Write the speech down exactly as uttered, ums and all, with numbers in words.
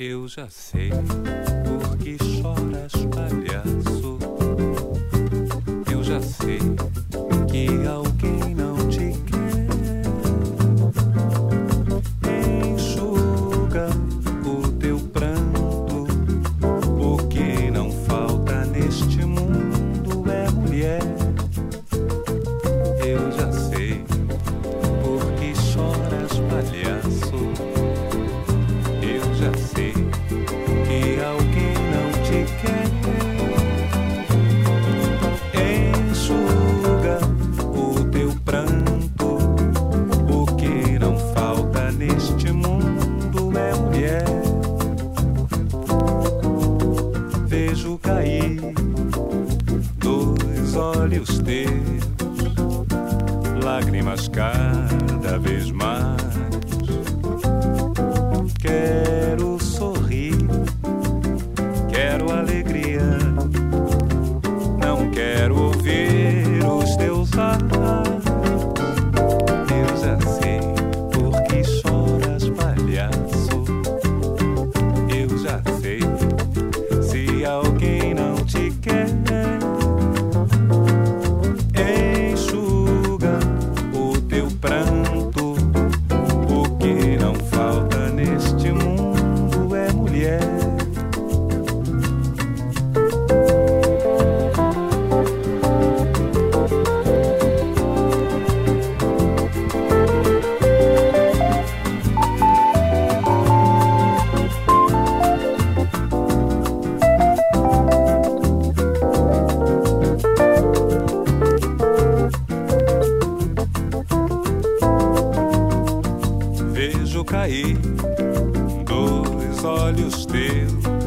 Eu já sei por que choras, palhaço. Eu já sei que alguém não te quer. Enxuga o teu pranto. O que não falta neste mundo é mulher. Eu já sei por que choras, palhaço. Eu já sei que alguém não te quer. Enxuga o teu pranto. O que não falta neste mundo é mulher. Vejo cair dos olhos teus lágrimas cada vez mais. Quero sorrir, quero alegria, não quero ouvir os teus ah. Eu já sei por que choras, palhaço. Eu já sei se alguém não te quer. Enxuga o teu pranto. O que não falta neste mundo é mulher. Vejo cair dos olhos teus